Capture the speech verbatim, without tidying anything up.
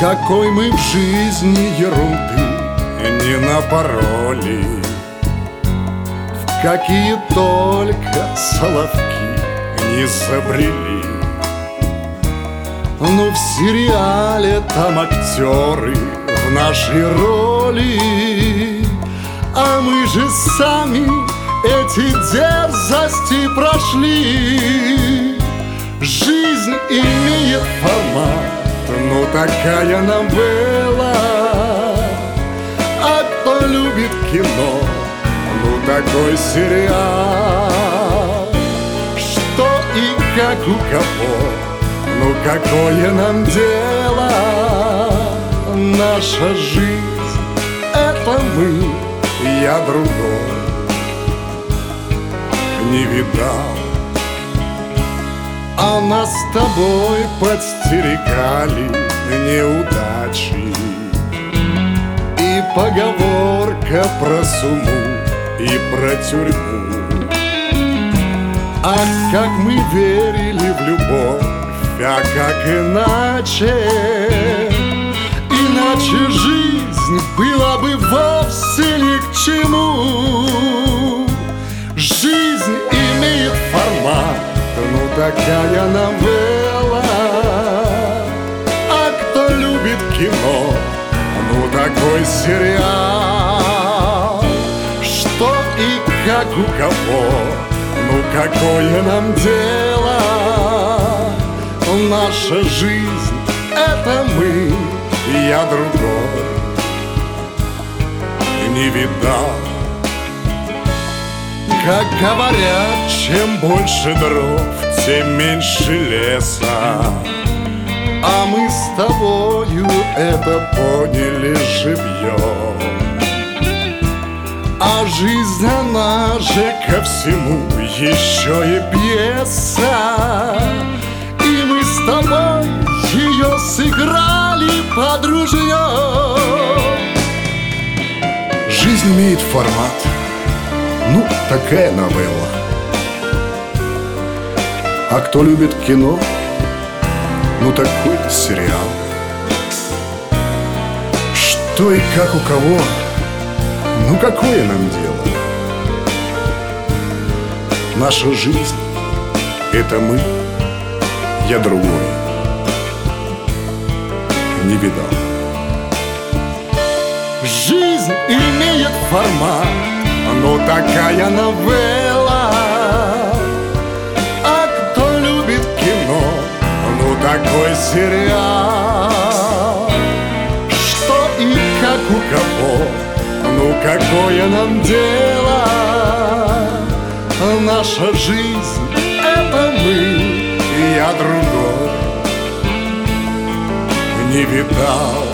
Какой мы в жизни ерунды не напороли, в какие только соловки не забрели. Но в сериале там актеры в нашей роли, а мы же сами эти дерзости прошли. Жизнь имеет формат, ну такая новелла. А кто любит кино, ну такой сериал. Что и как у кого, ну какое нам дело? Наша жизнь — это мы, я другой не видал. А нас с тобой подстерегали неудачи и поговорка про сумму и про тюрьму. Ах, как мы верили в любовь, а как иначе? Иначе жизнь была бы вовсе ни к чему. Жизнь имеет формат, ну такая новелла. А кто любит кино, ну такой сериал. Что и как у кого, ну какое нам дело? Наша жизнь — это мы, я другой не видал. Как говорят, чем больше дров, тем меньше леса. А мы с тобою это поняли живьем. А жизнь, она же ко всему еще и пьеса. И мы с тобой ее сыграли под ружьем. Жизнь имеет формат, ну, такая новелла. А кто любит кино, ну, такой сериал. Что и как у кого, ну, какое нам дело? Наша жизнь — это мы, я другой не видал. Жизнь имеет формат, ну такая новелла. А кто любит кино, ну такой сериал. Что и как у кого, ну какое нам дело? Наша жизнь — это мы, я другой не видал.